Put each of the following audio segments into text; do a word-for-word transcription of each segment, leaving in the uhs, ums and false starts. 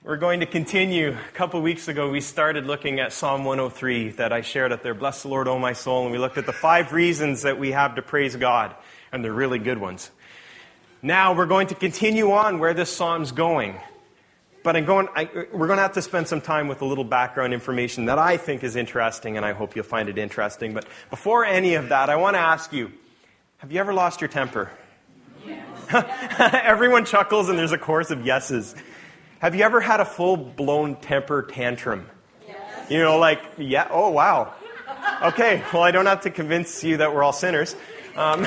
We're going to continue. A couple weeks ago, we started looking at Psalm one oh three that I shared up there. Bless the Lord, O my soul. And we looked at the five reasons that we have to praise God. And they're really good ones. Now we're going to continue on where this psalm's going. But I'm going, I, we're going to have to spend some time with a little background information that I think is interesting, and I hope you'll find it interesting. But before any of that, I want to ask you, have you ever lost your temper? Yes. Everyone chuckles, and there's a chorus of yeses. Have you ever had a full-blown temper tantrum? Yes. You know, like, yeah, oh, wow. Okay, well, I don't have to convince you that we're all sinners. Um,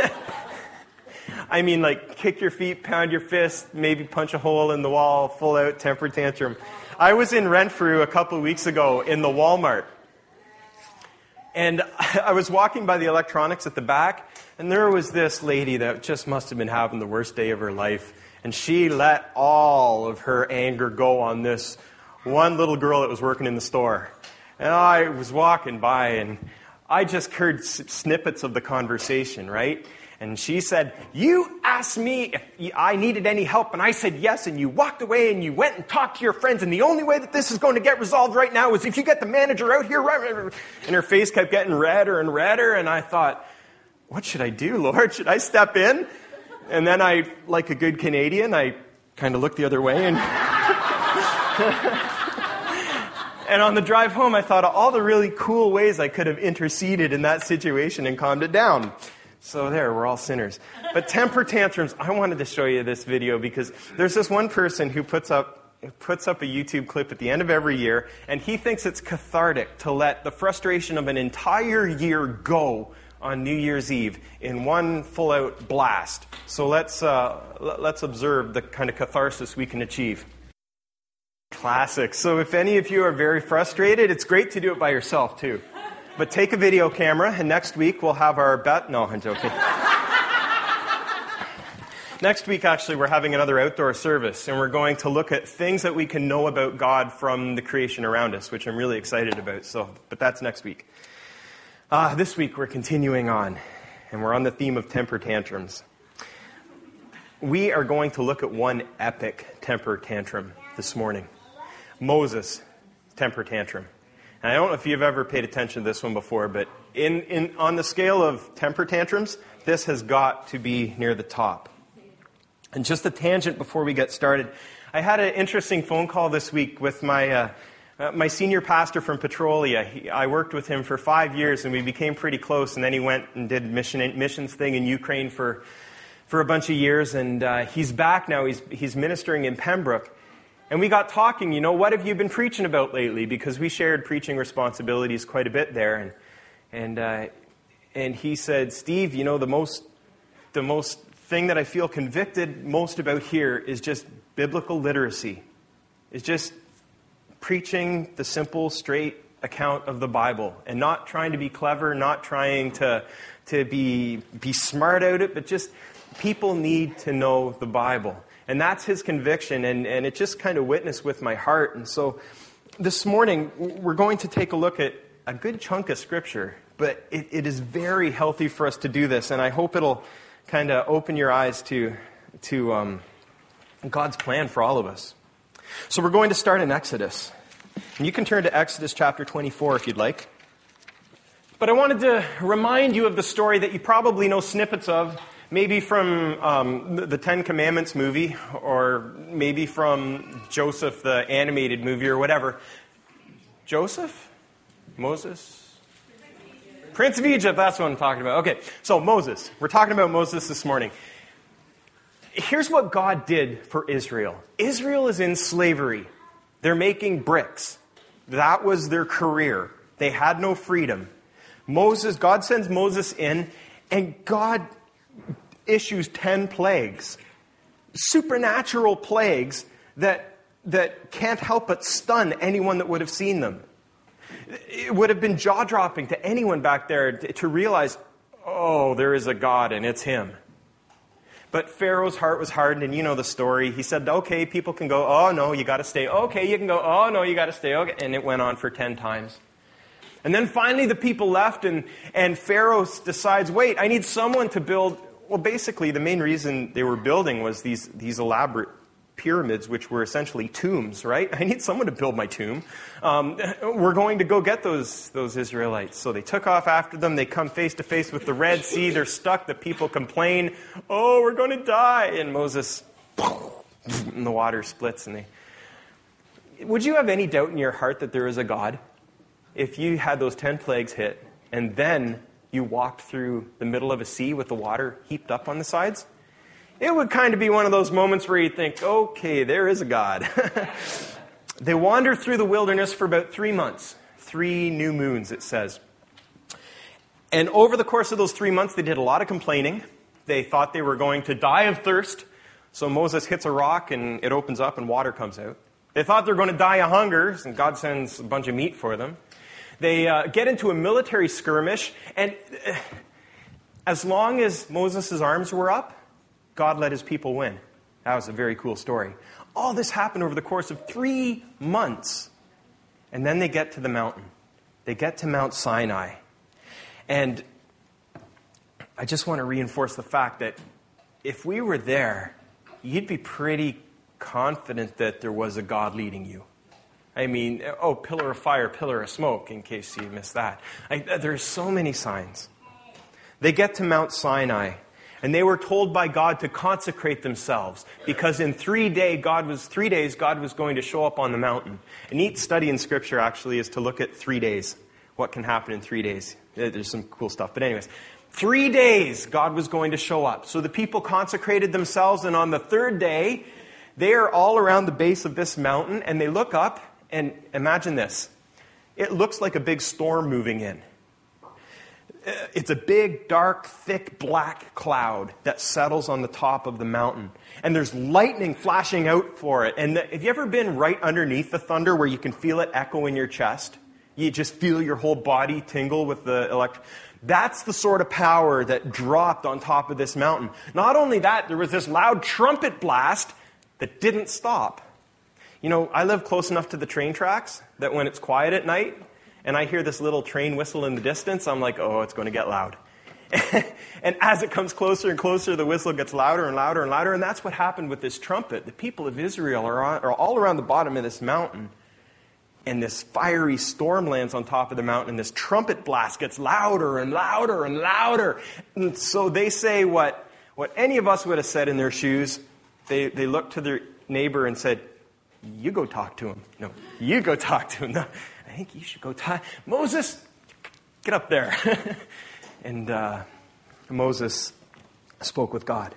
I mean, like, kick your feet, pound your fist, maybe punch a hole in the wall, full-out temper tantrum. I was in Renfrew a couple of weeks ago in the Walmart. And I was walking by the electronics at the back, and there was this lady that just must have been having the worst day of her life. And she let all of her anger go on this one little girl that was working in the store. And I was walking by, and I just heard snippets of the conversation, right? And she said, you asked me if I needed any help, and I said yes, and you walked away, and you went and talked to your friends, and the only way that this is going to get resolved right now is if you get the manager out here. And her face kept getting redder and redder, and I thought, what should I do, Lord? Should I step in? And then I, like a good Canadian, I kind of looked the other way. And, and on the drive home, I thought of all the really cool ways I could have interceded in that situation and calmed it down. So there, we're all sinners. But temper tantrums, I wanted to show you this video because there's this one person who puts up puts up a YouTube clip at the end of every year, and he thinks it's cathartic to let the frustration of an entire year go on New Year's Eve in one full-out blast. So let's uh, let's observe the kind of catharsis we can achieve. Classic. So if any of you are very frustrated, it's great to do it by yourself too. But take a video camera, and next week we'll have our bet. No, I'm joking. Next week, actually, we're having another outdoor service, and we're going to look at things that we can know about God from the creation around us, which I'm really excited about. So, but that's next week. Uh, this week, we're continuing on, and we're on the theme of temper tantrums. We are going to look at one epic temper tantrum this morning. Moses' temper tantrum. And I don't know if you've ever paid attention to this one before, but in, in on the scale of temper tantrums, this has got to be near the top. And just a tangent before we get started. I had an interesting phone call this week with my... Uh, Uh, my senior pastor from Petrolia. He, I worked with him for five years, and we became pretty close. And then he went and did mission missions thing in Ukraine for for a bunch of years. And uh, he's back now. He's he's ministering in Pembroke. And we got talking. You know, what have you been preaching about lately? Because we shared preaching responsibilities quite a bit there. And and uh, and he said, Steve, you know, the most the most thing that I feel convicted most about here is just biblical literacy. It's just preaching the simple, straight account of the Bible and not trying to be clever, not trying to to be be smart out it, but just people need to know the Bible. And that's his conviction, and, and it just kind of witnessed with my heart. And so this morning, we're going to take a look at a good chunk of Scripture, but it, it is very healthy for us to do this, and I hope it'll kind of open your eyes to, to um, God's plan for all of us. So we're going to start in Exodus. And you can turn to Exodus chapter twenty-four if you'd like. But I wanted to remind you of the story that you probably know snippets of, maybe from um, the Ten Commandments movie, or maybe from Joseph, the animated movie, or whatever. Joseph? Moses? Prince of Egypt, that's what I'm talking about. Okay, so Moses. We're talking about Moses this morning. Here's what God did for Israel. Israel is in slavery. They're making bricks. That was their career. They had no freedom. Moses, God sends Moses in, and God issues ten plagues. Supernatural plagues that, that can't help but stun anyone that would have seen them. It would have been jaw-dropping to anyone back there to realize, oh, there is a God, and it's Him. But Pharaoh's heart was hardened, and you know the story. He said, okay, people can go, oh, no, you got to stay. Okay, you can go, oh, no, you got to stay. Okay. And it went on for ten times. And then finally the people left, and, and Pharaoh decides, wait, I need someone to build. Well, basically, the main reason they were building was these, these elaborate pyramids, which were essentially tombs, right? I need someone to build my tomb. Um, we're going to go get those, those Israelites. So they took off after them. They come face to face with the Red Sea. They're stuck. The people complain, oh, we're going to die. And Moses, and the water splits. And they... Would you have any doubt in your heart that there is a God? If you had those ten plagues hit, and then you walked through the middle of a sea with the water heaped up on the sides? It would kind of be one of those moments where you think, okay, there is a God. They wander through the wilderness for about three months. Three new moons, it says. And over the course of those three months, they did a lot of complaining. They thought they were going to die of thirst. So Moses hits a rock and it opens up and water comes out. They thought they were going to die of hunger, and God sends a bunch of meat for them. They uh, get into a military skirmish, and uh, as long as Moses' arms were up, God let his people win. That was a very cool story. All this happened over the course of three months. And then they get to the mountain. They get to Mount Sinai. And I just want to reinforce the fact that if we were there, you'd be pretty confident that there was a God leading you. I mean, oh, pillar of fire, pillar of smoke, in case you missed that. I, there's so many signs. They get to Mount Sinai. And they were told by God to consecrate themselves because in three day God was three days God was going to show up on the mountain. A neat study in Scripture actually is to look at three days. What can happen in three days? There's some cool stuff. But anyways, three days God was going to show up. So the people consecrated themselves, and on the third day, they are all around the base of this mountain, and they look up, and imagine this. It looks like a big storm moving in. It's a big, dark, thick, black cloud that settles on the top of the mountain. And there's lightning flashing out for it. And the, have you ever been right underneath the thunder where you can feel it echo in your chest? You just feel your whole body tingle with the electric. That's the sort of power that dropped on top of this mountain. Not only that, there was this loud trumpet blast that didn't stop. You know, I live close enough to the train tracks that when it's quiet at night, and I hear this little train whistle in the distance, I'm like, oh, it's going to get loud. And as it comes closer and closer, the whistle gets louder and louder and louder. And that's what happened with this trumpet. The people of Israel are, on, are all around the bottom of this mountain. And this fiery storm lands on top of the mountain. And this trumpet blast gets louder and louder and louder. And so they say what, what any of us would have said in their shoes. They, they looked to their neighbor and said, you go talk to him. No, you go talk to him. No. I think you should go talk. Moses, get up there. and uh, Moses spoke with God.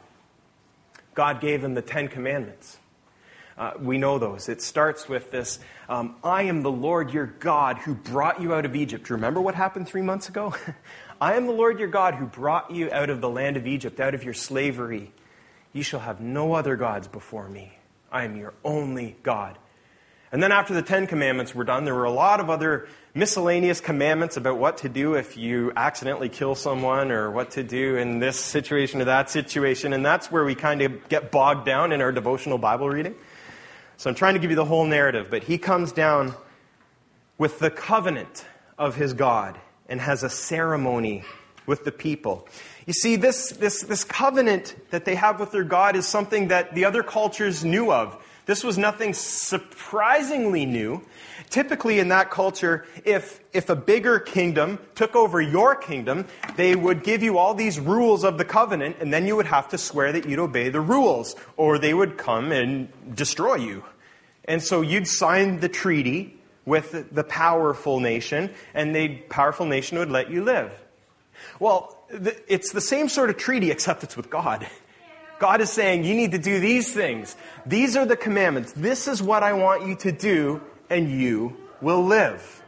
God gave him the Ten Commandments. Uh, we know those. It starts with this, um, I am the Lord your God who brought you out of Egypt. Remember what happened three months ago? I am the Lord your God who brought you out of the land of Egypt, out of your slavery. You shall have no other gods before me. I am your only God. And then after the Ten Commandments were done, there were a lot of other miscellaneous commandments about what to do if you accidentally kill someone or what to do in this situation or that situation. And that's where we kind of get bogged down in our devotional Bible reading. So I'm trying to give you the whole narrative. But he comes down with the covenant of his God and has a ceremony with the people. You see, this, this, this covenant that they have with their God is something that the other cultures knew of. This was nothing surprisingly new. Typically in that culture, if, if a bigger kingdom took over your kingdom, they would give you all these rules of the covenant, and then you would have to swear that you'd obey the rules, or they would come and destroy you. And so you'd sign the treaty with the powerful nation, and the powerful nation would let you live. Well, it's the same sort of treaty, except it's with God. God is saying, you need to do these things. These are the commandments. This is what I want you to do, and you will live.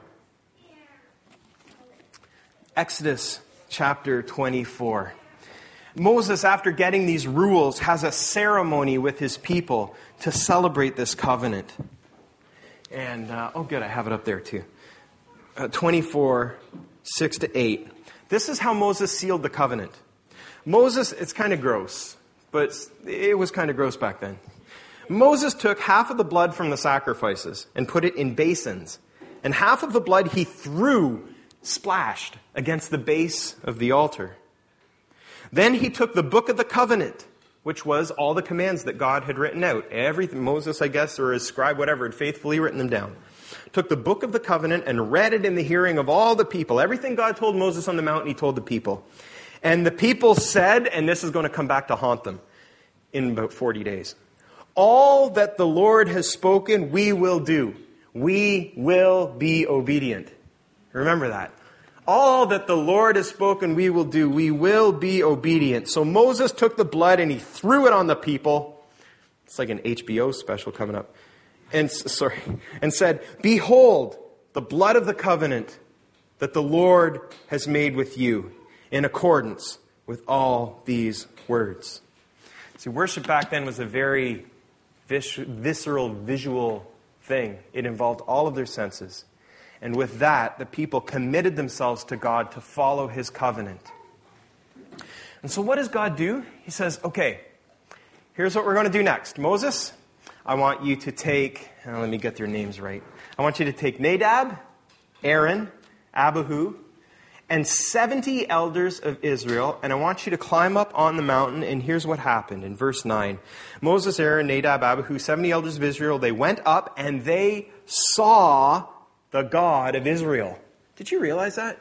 Exodus chapter twenty-four. Moses, after getting these rules, has a ceremony with his people to celebrate this covenant. And, uh, oh good, I have it up there too. Uh, twenty-four, six to eight. This is how Moses sealed the covenant. Moses, it's kind of gross. But it was kind of gross back then. Moses took half of the blood from the sacrifices and put it in basins. And half of the blood he threw, splashed, against the base of the altar. Then he took the book of the covenant which was all the commands that God had written out. Everything, Moses, I guess, or his scribe, whatever, had faithfully written them down. Took the book of the covenant and read it in the hearing of all the people. Everything God told Moses on the mountain, he told the people. And the people said, and this is going to come back to haunt them in about forty days, all that the Lord has spoken, we will do. We will be obedient. Remember that. All that the Lord has spoken, we will do. We will be obedient. So Moses took the blood and he threw it on the people. It's like an H B O special coming up. And sorry, and said, behold, the blood of the covenant that the Lord has made with you in accordance with all these words. See, worship back then was a very vis- visceral, visual thing. It involved all of their senses. And with that, the people committed themselves to God to follow his covenant. And so what does God do? He says, okay, here's what we're going to do next. Moses, I want you to take, uh, let me get their names right. I want you to take Nadab, Aaron, Abihu, and seventy elders of Israel, and I want you to climb up on the mountain, and here's what happened in verse nine. Moses, Aaron, Nadab, Abihu, seventy elders of Israel, they went up and they saw the God of Israel. Did you realize that?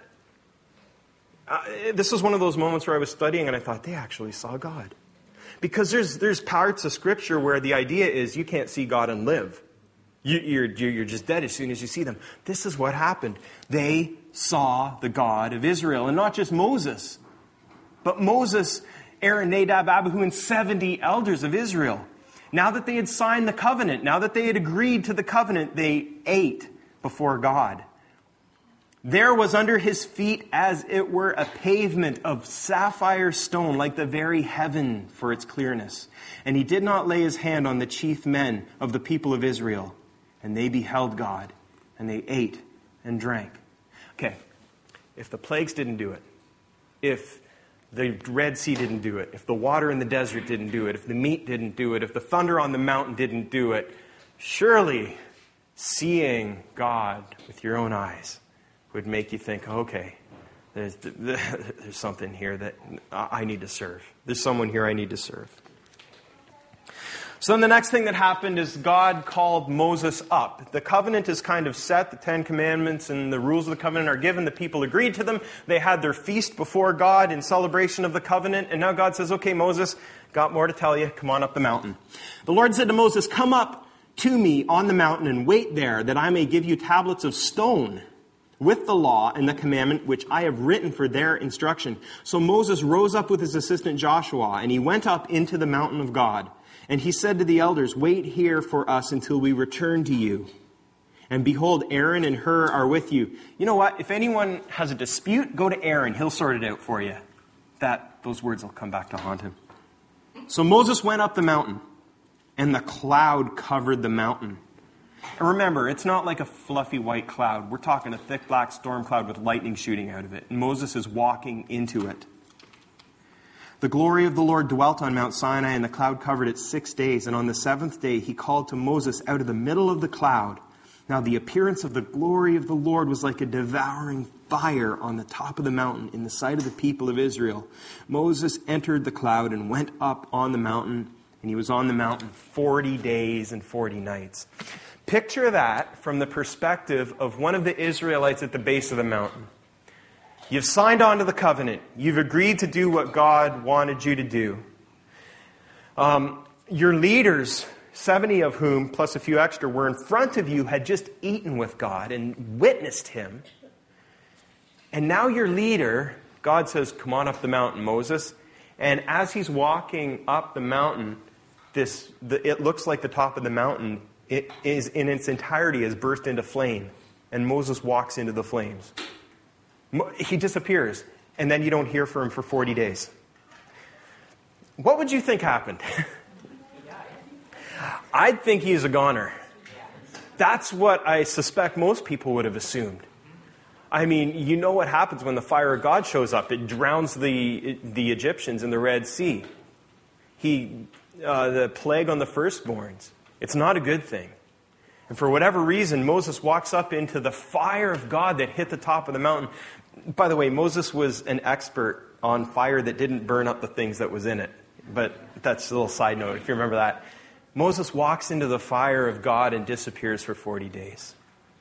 Uh, this was one of those moments where I was studying and I thought, they actually saw God. Because there's there's parts of Scripture where the idea is you can't see God and live. You, you're, you're just dead as soon as you see them. This is what happened. They saw the God of Israel. And not just Moses, but Moses, Aaron, Nadab, Abihu, and seventy elders of Israel. Now that they had signed the covenant, now that they had agreed to the covenant, they ate before God. There was under his feet as it were a pavement of sapphire stone, like the very heaven for its clearness. And he did not lay his hand on the chief men of the people of Israel. And they beheld God, and they ate and drank. Okay, if the plagues didn't do it, if the Red Sea didn't do it, if the water in the desert didn't do it, if the meat didn't do it, if the thunder on the mountain didn't do it, surely seeing God with your own eyes would make you think, okay, there's, there's something here that I need to serve. There's someone here I need to serve. So then the next thing that happened is God called Moses up. The covenant is kind of set. The Ten Commandments and the rules of the covenant are given. The people agreed to them. They had their feast before God in celebration of the covenant. And now God says, okay, Moses, got more to tell you. Come on up the mountain. The Lord said to Moses, come up to me on the mountain and wait there, that I may give you tablets of stone with the law and the commandment which I have written for their instruction. So Moses rose up with his assistant Joshua, and he went up into the mountain of God. And he said to the elders, wait here for us until we return to you. And behold, Aaron and Hur are with you. You know what? If anyone has a dispute, go to Aaron. He'll sort it out for you. That, those words will come back to haunt him. So Moses went up the mountain, and the cloud covered the mountain. And remember, it's not like a fluffy white cloud. We're talking a thick black storm cloud with lightning shooting out of it. And Moses is walking into it. The glory of the Lord dwelt on Mount Sinai, and the cloud covered it six days. And on the seventh day he called to Moses out of the middle of the cloud. Now the appearance of the glory of the Lord was like a devouring fire on the top of the mountain in the sight of the people of Israel. Moses entered the cloud and went up on the mountain, and he was on the mountain forty days and forty nights. Picture that from the perspective of one of the Israelites at the base of the mountain. You've signed on to the covenant. You've agreed to do what God wanted you to do. Um, your leaders, seventy of whom, plus a few extra, were in front of you, had just eaten with God and witnessed him. And now your leader, God says, come on up the mountain, Moses. And as he's walking up the mountain, this the, it looks like the top of the mountain it is in its entirety has burst into flame. And Moses walks into the flames. He disappears, and then you don't hear from him for forty days. What would you think happened? I'd think he's a goner. That's what I suspect most people would have assumed. I mean, you know what happens when the fire of God shows up. It drowns the, the Egyptians in the Red Sea. He, uh, the plague on the firstborns. It's not a good thing. And for whatever reason, Moses walks up into the fire of God that hit the top of the mountain. By the way, Moses was an expert on fire that didn't burn up the things that was in it. but that's a little side note, if you remember that. Moses walks into the fire of God and disappears for forty days.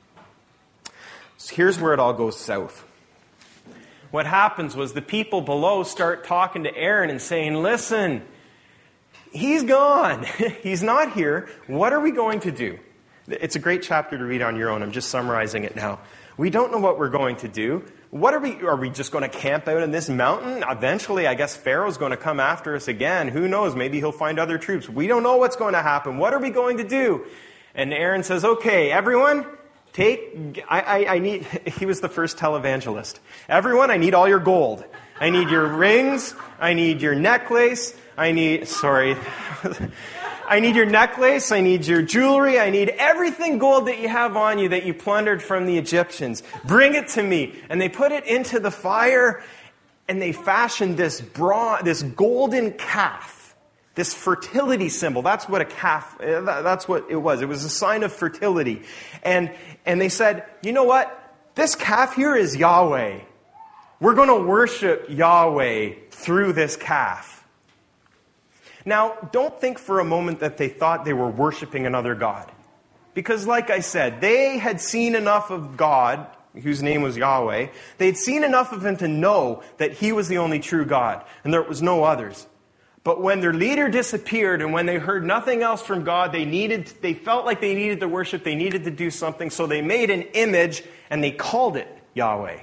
So here's where it all goes south. What happens was the people below start talking to Aaron and saying, listen, he's gone. He's not here. What are we going to do? It's a great chapter to read on your own. I'm just summarizing it now. We don't know what we're going to do. What are we, are we just going to camp out in this mountain? Eventually, I guess Pharaoh's going to come after us again. Who knows? Maybe he'll find other troops. We don't know what's going to happen. What are we going to do? And Aaron says, okay, everyone, take, I, I, I need, he was the first televangelist. Everyone, I need all your gold. I need your rings. I need your necklace. I need, sorry. I need your necklace, I need your jewelry, I need everything gold that you have on you that you plundered from the Egyptians. Bring it to me. And they put it into the fire, and they fashioned this bronze, this golden calf, this fertility symbol. That's what a calf, that's what it was. It was a sign of fertility. And, and they said, you know what? This calf here is Yahweh. We're going to worship Yahweh through this calf. Now, don't think for a moment that they thought they were worshiping another god. Because like I said, they had seen enough of God, whose name was Yahweh. They had seen enough of him to know that he was the only true God, and there was no others. But when their leader disappeared, and when they heard nothing else from God, they needed, they felt like they needed to worship, they needed to do something, so they made an image, and they called it Yahweh.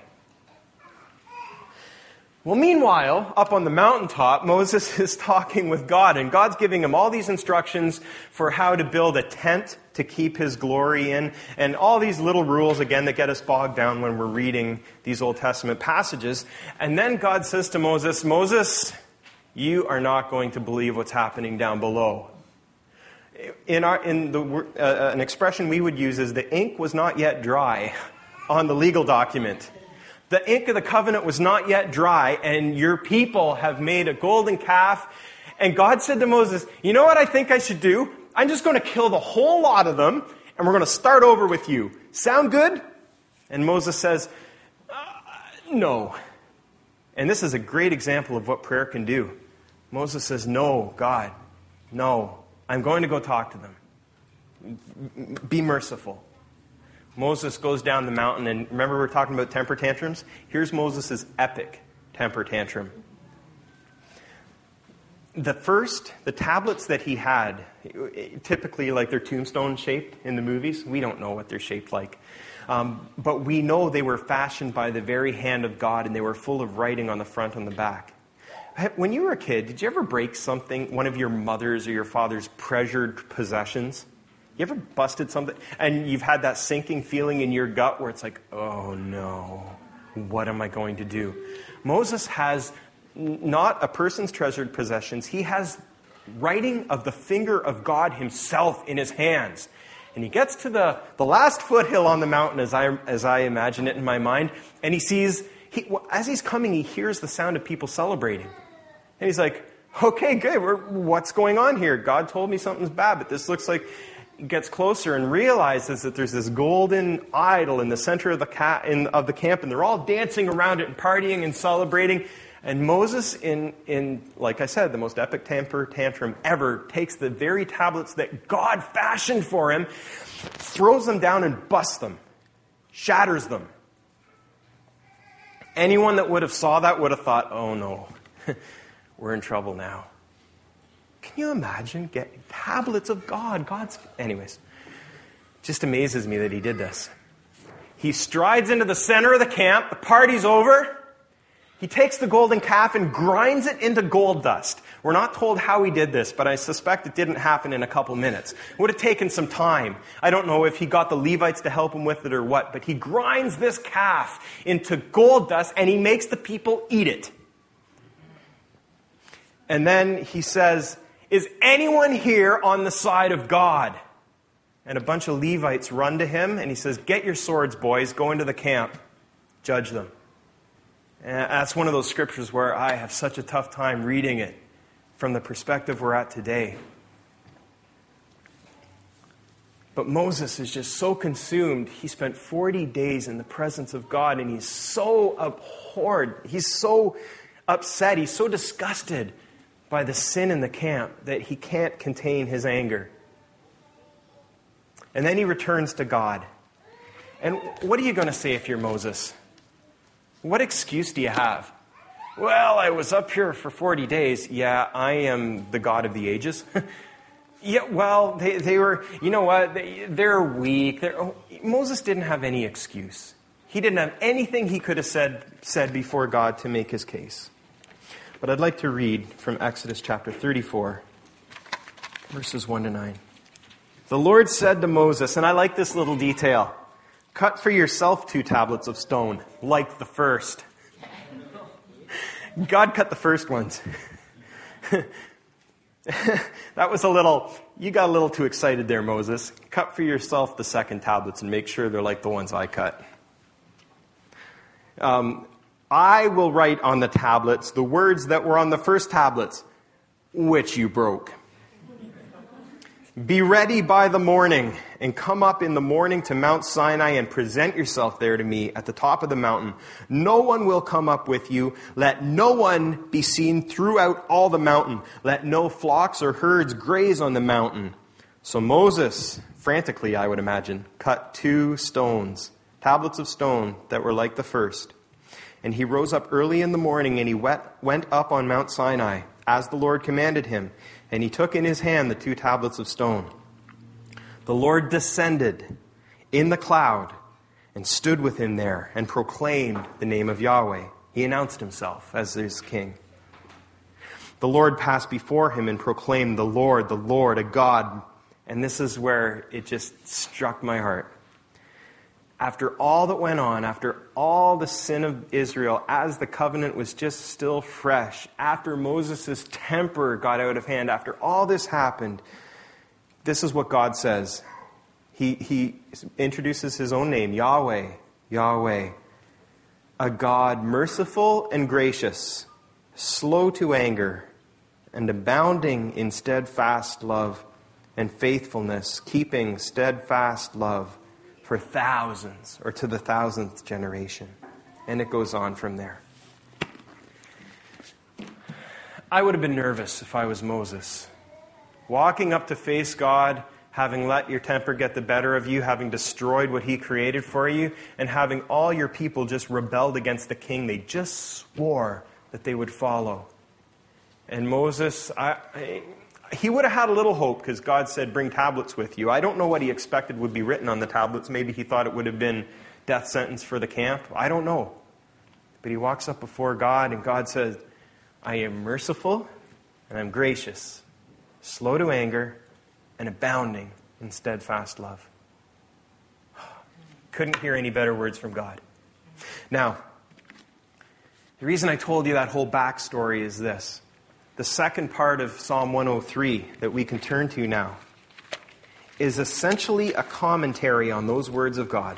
Well, meanwhile, up on the mountaintop, Moses is talking with God, and God's giving him all these instructions for how to build a tent to keep his glory in, and all these little rules, again, that get us bogged down when we're reading these Old Testament passages. And then God says to Moses, Moses, you are not going to believe what's happening down below. In, our, in the, uh, an expression we would use is the ink was not yet dry on the legal document. The ink of the covenant was not yet dry, and your people have made a golden calf. And God said to Moses, you know what I think I should do? I'm just going to kill the whole lot of them, and we're going to start over with you. Sound good? And Moses says, uh, no. And this is a great example of what prayer can do. Moses says, no, God, no. I'm going to go talk to them. Be merciful. Moses goes down the mountain, and remember we were talking about temper tantrums? Here's Moses' epic temper tantrum. The first, the tablets that he had, typically like they're tombstone shaped in the movies. We don't know what they're shaped like. Um, but we know they were fashioned by the very hand of God, and they were full of writing on the front and the back. When you were a kid, did you ever break something, one of your mother's or your father's treasured possessions? You ever busted something and you've had that sinking feeling in your gut where it's like, oh no, what am I going to do? Moses has not a person's treasured possessions. He has writing of the finger of God himself in his hands. And he gets to the, the last foothill on the mountain, as I, as I imagine it in my mind, and he sees, he, as he's coming, he hears the sound of people celebrating. And he's like, okay, good, we're, what's going on here? God told me something's bad, but this looks like... gets closer and realizes that there's this golden idol in the center of the, ca- in, of the camp, and they're all dancing around it and partying and celebrating. And Moses, in, in, like I said, the most epic temper tantrum ever, takes the very tablets that God fashioned for him, throws them down and busts them, shatters them. Anyone that would have saw that would have thought, oh no, we're in trouble now. Can you imagine getting tablets of God? God's... Anyways, just amazes me that he did this. He strides into the center of the camp. The party's over. He takes the golden calf and grinds it into gold dust. We're not told how he did this, but I suspect it didn't happen in a couple minutes. It would have taken some time. I don't know if he got the Levites to help him with it or what, but he grinds this calf into gold dust and he makes the people eat it. And then he says, is anyone here on the side of God? And a bunch of Levites run to him, and he says, get your swords, boys, go into the camp, judge them. And that's one of those scriptures where I have such a tough time reading it from the perspective we're at today. But Moses is just so consumed. He spent forty days in the presence of God, and he's so abhorred. He's so upset. He's so disgusted by the sin in the camp that he can't contain his anger. And then he returns to God. And what are you going to say if you're Moses? What excuse do you have? Well, I was up here for forty days. Yeah, I am the God of the ages. Yeah, well, they, they were, you know what, they, they're weak. They're, oh, Moses didn't have any excuse. He didn't have anything he could have said, said before God to make his case. But I'd like to read from Exodus chapter thirty-four, verses one to nine. The Lord said to Moses, and I like this little detail, cut for yourself two tablets of stone, like the first. God cut the first ones. That was a little, you got a little too excited there, Moses. Cut for yourself the second tablets and make sure they're like the ones I cut. Um, I will write on the tablets the words that were on the first tablets, which you broke. Be ready by the morning, and come up in the morning to Mount Sinai and present yourself there to me at the top of the mountain. No one will come up with you. Let no one be seen throughout all the mountain. Let no flocks or herds graze on the mountain. So Moses, frantically I would imagine, cut two stones, tablets of stone that were like the first. And he rose up early in the morning, and he went up on Mount Sinai, as the Lord commanded him. And he took in his hand the two tablets of stone. The Lord descended in the cloud and stood with him there and proclaimed the name of Yahweh. He announced himself as his king. The Lord passed before him and proclaimed, the Lord, the Lord, a God. And this is where it just struck my heart. After all that went on, after all the sin of Israel, as the covenant was just still fresh, after Moses' temper got out of hand, after all this happened, this is what God says. He, he introduces his own name, Yahweh, Yahweh, a God merciful and gracious, slow to anger, and abounding in steadfast love and faithfulness, keeping steadfast love for thousands, or to the thousandth generation. And it goes on from there. I would have been nervous if I was Moses. Walking up to face God, having let your temper get the better of you, having destroyed what he created for you, and having all your people just rebelled against the king they just swore that they would follow. And Moses, I... I He would have had a little hope because God said, bring tablets with you. I don't know what he expected would be written on the tablets. Maybe he thought it would have been death sentence for the camp. I don't know. But he walks up before God and God says, I am merciful and I'm gracious, slow to anger and abounding in steadfast love. Couldn't hear any better words from God. Now, the reason I told you that whole backstory is this. The second part of Psalm one oh three that we can turn to now is essentially a commentary on those words of God.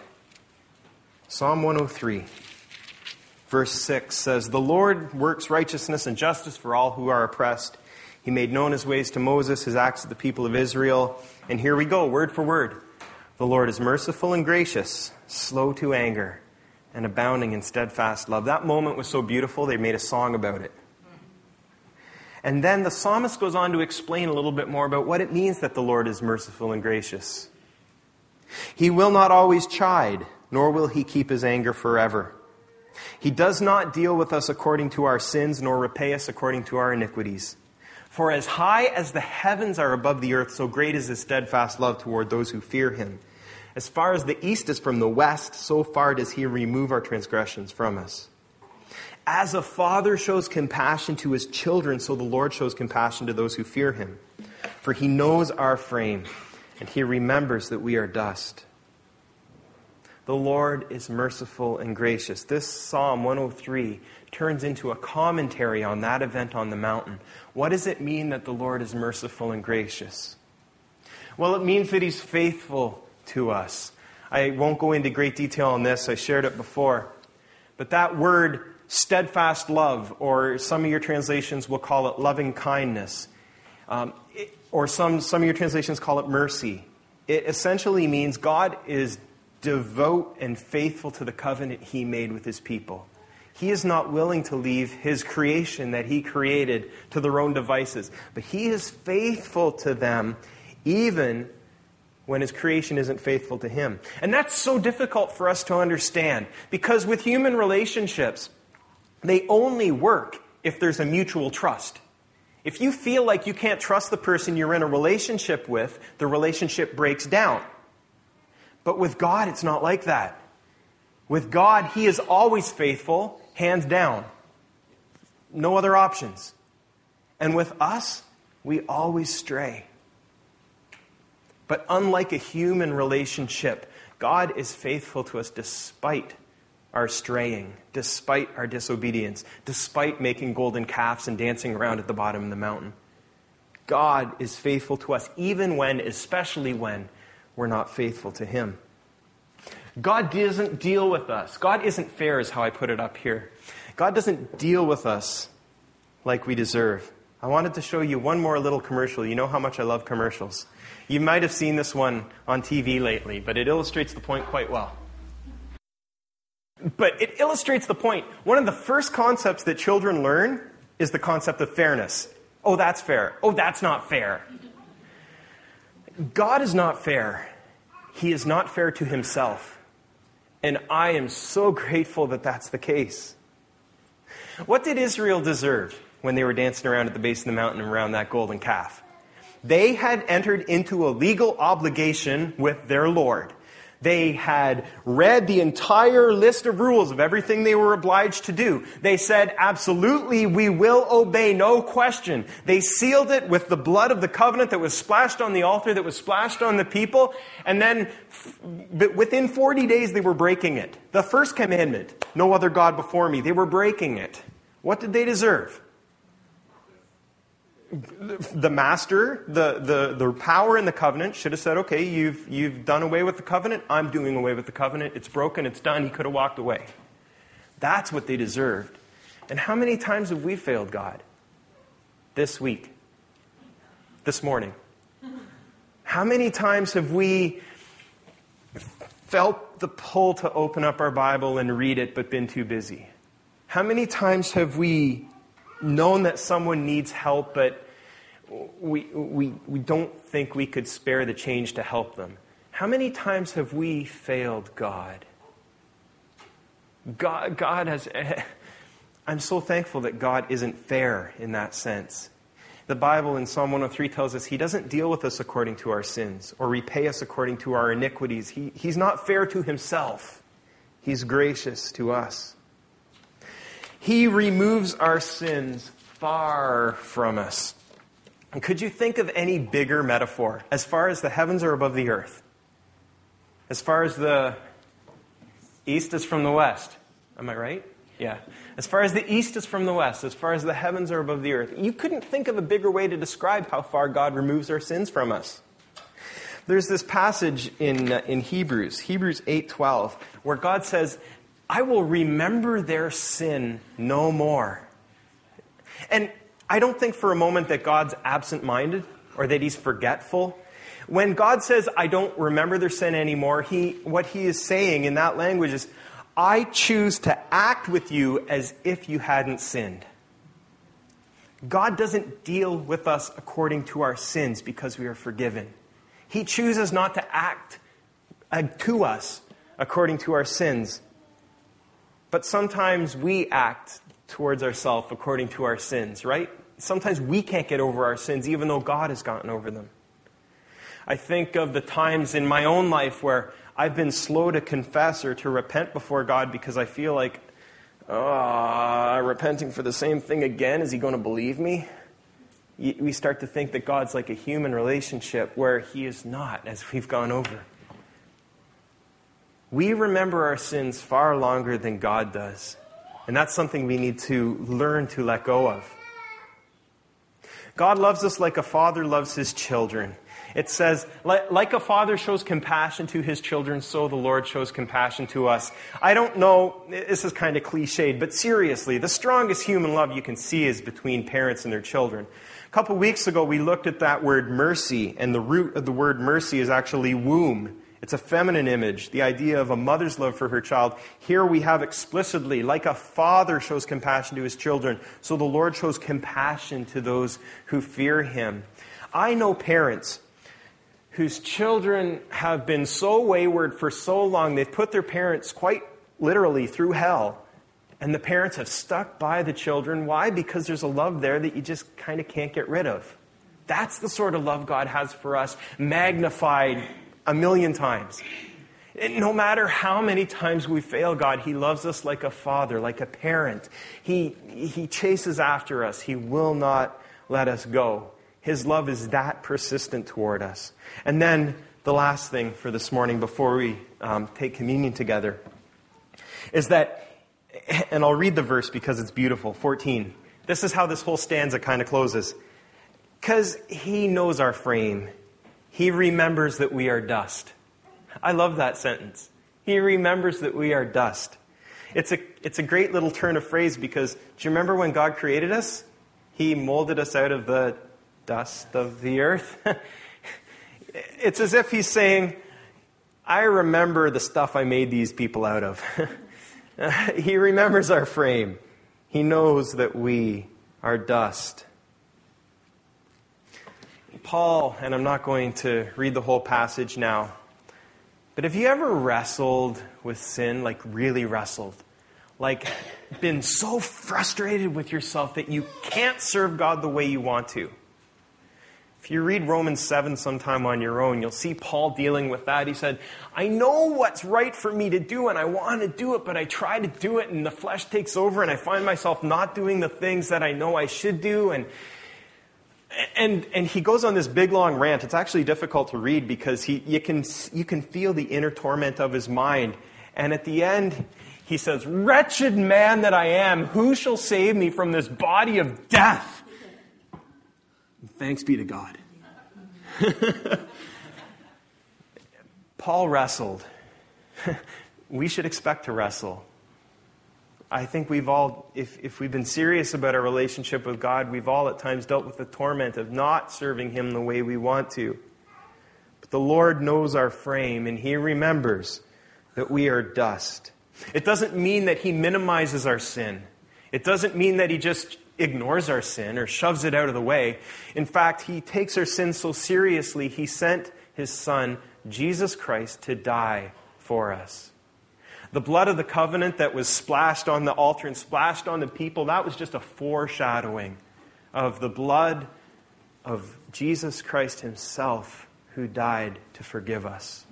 Psalm one oh three, verse six says, the Lord works righteousness and justice for all who are oppressed. He made known his ways to Moses, his acts to the people of Israel. And here we go, word for word. The Lord is merciful and gracious, slow to anger, and abounding in steadfast love. That moment was so beautiful, they made a song about it. And then the psalmist goes on to explain a little bit more about what it means that the Lord is merciful and gracious. He will not always chide, nor will he keep his anger forever. He does not deal with us according to our sins, nor repay us according to our iniquities. For as high as the heavens are above the earth, so great is his steadfast love toward those who fear him. As far as the east is from the west, so far does he remove our transgressions from us. As a father shows compassion to his children, so the Lord shows compassion to those who fear him. For he knows our frame, and he remembers that we are dust. The Lord is merciful and gracious. This Psalm one oh three turns into a commentary on that event on the mountain. What does it mean that the Lord is merciful and gracious? Well, it means that he's faithful to us. I won't go into great detail on this. I shared it before. But that word, steadfast love, or some of your translations will call it loving kindness, um, it, or some, some of your translations call it mercy. It essentially means God is devout and faithful to the covenant he made with his people. He is not willing to leave his creation that he created to their own devices. But he is faithful to them even when his creation isn't faithful to him. And that's so difficult for us to understand, because with human relationships, they only work if there's a mutual trust. If you feel like you can't trust the person you're in a relationship with, the relationship breaks down. But with God, it's not like that. With God, he is always faithful, hands down. No other options. And with us, we always stray. But unlike a human relationship, God is faithful to us despite our straying, despite our disobedience, despite making golden calves and dancing around at the bottom of the mountain. God is faithful to us even when, especially when, we're not faithful to him. God doesn't deal with us. God isn't fair is how I put it up here. God doesn't deal with us like we deserve. I wanted to show you one more little commercial. You know how much I love commercials. You might have seen this one on T V lately, but it illustrates the point quite well. But it illustrates the point. One of the first concepts that children learn is the concept of fairness. Oh, that's fair. Oh, that's not fair. God is not fair. He is not fair to himself. And I am so grateful that that's the case. What did Israel deserve when they were dancing around at the base of the mountain around that golden calf? They had entered into a legal obligation with their Lord. They had read the entire list of rules of everything they were obliged to do. They said, absolutely, we will obey, no question. They sealed it with the blood of the covenant that was splashed on the altar, that was splashed on the people. And then within forty days, they were breaking it. The first commandment, no other God before me, they were breaking it. What did they deserve? The master, the, the, the power in the covenant should have said, okay, you've, you've done away with the covenant. I'm doing away with the covenant. It's broken. It's done. He could have walked away. That's what they deserved. And how many times have we failed God? This week. This morning. How many times have we felt the pull to open up our Bible and read it but been too busy? How many times have we known that someone needs help, but we, we, we don't think we could spare the change to help them? How many times have we failed God? God, God has... I'm so thankful that God isn't fair in that sense. The Bible in Psalm one oh three tells us he doesn't deal with us according to our sins or repay us according to our iniquities. He, he's not fair to himself. He's gracious to us. He removes our sins far from us. And could you think of any bigger metaphor? As far as the heavens are above the earth. As far as the east is from the west. Am I right? Yeah. As far as the east is from the west. As far as the heavens are above the earth. You couldn't think of a bigger way to describe how far God removes our sins from us. There's this passage in, uh, in Hebrews, Hebrews eight twelve, where God says, I will remember their sin no more. And I don't think for a moment that God's absent-minded or that he's forgetful. When God says, I don't remember their sin anymore, he, what he is saying in that language is, I choose to act with you as if you hadn't sinned. God doesn't deal with us according to our sins because we are forgiven. He chooses not to act uh, to us according to our sins. But sometimes we act towards ourselves according to our sins, right? Sometimes we can't get over our sins even though God has gotten over them. I think of the times in my own life where I've been slow to confess or to repent before God because I feel like, oh, repenting for the same thing again, is he going to believe me? We start to think that God's like a human relationship where he is not, as we've gone over. We remember our sins far longer than God does. And that's something we need to learn to let go of. God loves us like a father loves his children. It says, like a father shows compassion to his children, so the Lord shows compassion to us. I don't know, this is kind of cliched, but seriously, the strongest human love you can see is between parents and their children. A couple weeks ago, we looked at that word mercy, and the root of the word mercy is actually womb. It's a feminine image, the idea of a mother's love for her child. Here we have explicitly, like a father shows compassion to his children, so the Lord shows compassion to those who fear him. I know parents whose children have been so wayward for so long, they've put their parents quite literally through hell. And the parents have stuck by the children. Why? Because there's a love there that you just kind of can't get rid of. That's the sort of love God has for us, magnified a million times. And no matter how many times we fail God, he loves us like a father, like a parent. He, he chases after us. He will not let us go. His love is that persistent toward us. And then the last thing for this morning before we um, take communion together is that, and I'll read the verse because it's beautiful, fourteen. This is how this whole stanza kind of closes. Because he knows our frame. He remembers that we are dust. I love that sentence. He remembers that we are dust. It's a, it's a great little turn of phrase because do you remember when God created us? He molded us out of the dust of the earth. It's as if he's saying, I remember the stuff I made these people out of. He remembers our frame. He knows that we are dust. Paul, and I'm not going to read the whole passage now, but have you ever wrestled with sin, like really wrestled? Like been so frustrated with yourself that you can't serve God the way you want to? If you read Romans seven sometime on your own, you'll see Paul dealing with that. He said, I know what's right for me to do and I want to do it, but I try to do it and the flesh takes over and I find myself not doing the things that I know I should do. And and and he goes on this big long rant. It's actually difficult to read because he you can you can feel the inner torment of his mind. And at the end, he says, wretched man that I am, who shall save me from this body of death? Thanks be to God. Paul wrestled. We should expect to wrestle. I think we've all, if, if we've been serious about our relationship with God, we've all at times dealt with the torment of not serving him the way we want to. But the Lord knows our frame and he remembers that we are dust. It doesn't mean that he minimizes our sin. It doesn't mean that he just ignores our sin or shoves it out of the way. In fact, he takes our sin so seriously, he sent his Son, Jesus Christ, to die for us. The blood of the covenant that was splashed on the altar and splashed on the people, that was just a foreshadowing of the blood of Jesus Christ himself who died to forgive us.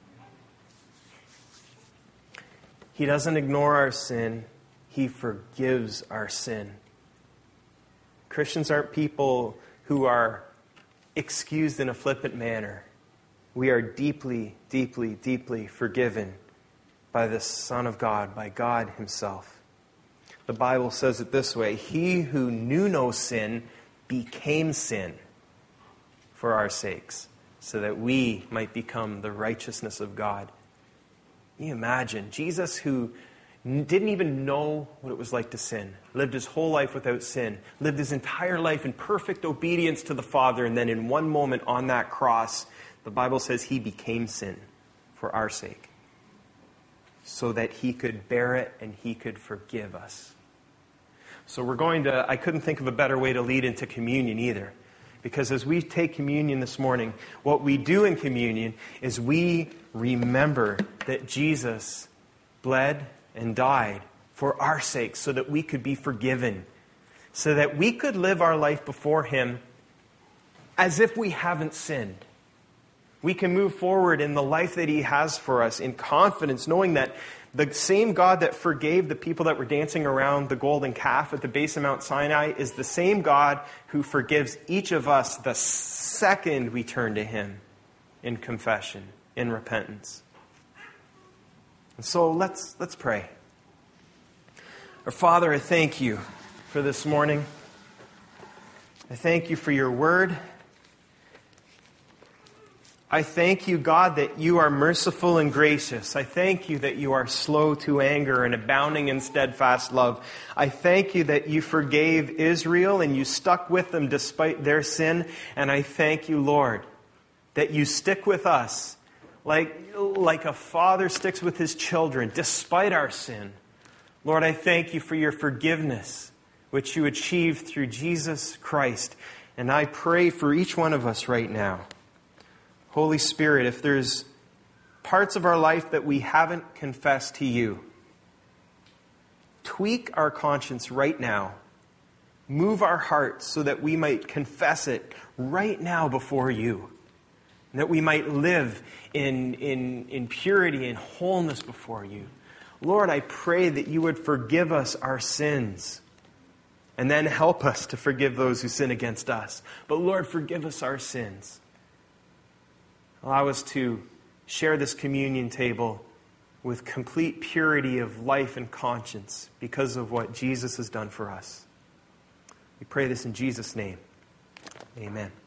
He doesn't ignore our sin. He forgives our sin. Christians aren't people who are excused in a flippant manner. We are deeply, deeply, deeply forgiven by the Son of God, by God himself. The Bible says it this way, he who knew no sin became sin for our sakes, so that we might become the righteousness of God. Can you imagine? Jesus, who didn't even know what it was like to sin, lived his whole life without sin, lived his entire life in perfect obedience to the Father, and then in one moment on that cross, the Bible says he became sin for our sake, so that he could bear it and he could forgive us. So we're going to, I couldn't think of a better way to lead into communion either. Because as we take communion this morning, what we do in communion is we remember that Jesus bled and died for our sake so that we could be forgiven. So that we could live our life before him as if we haven't sinned. We can move forward in the life that he has for us in confidence, knowing that the same God that forgave the people that were dancing around the golden calf at the base of Mount Sinai is the same God who forgives each of us the second we turn to him in confession, in repentance. And so let's, let's pray. Our Father, I thank you for this morning. I thank you for your word. I thank you, God, that you are merciful and gracious. I thank you that you are slow to anger and abounding in steadfast love. I thank you that you forgave Israel and you stuck with them despite their sin. And I thank you, Lord, that you stick with us like, like a father sticks with his children despite our sin. Lord, I thank you for your forgiveness, which you achieved through Jesus Christ. And I pray for each one of us right now. Holy Spirit, if there's parts of our life that we haven't confessed to you, tweak our conscience right now. Move our hearts so that we might confess it right now before you. And that we might live in, in, in purity and wholeness before you. Lord, I pray that you would forgive us our sins. And then help us to forgive those who sin against us. But Lord, forgive us our sins. Allow us to share this communion table with complete purity of life and conscience because of what Jesus has done for us. We pray this in Jesus' name. Amen.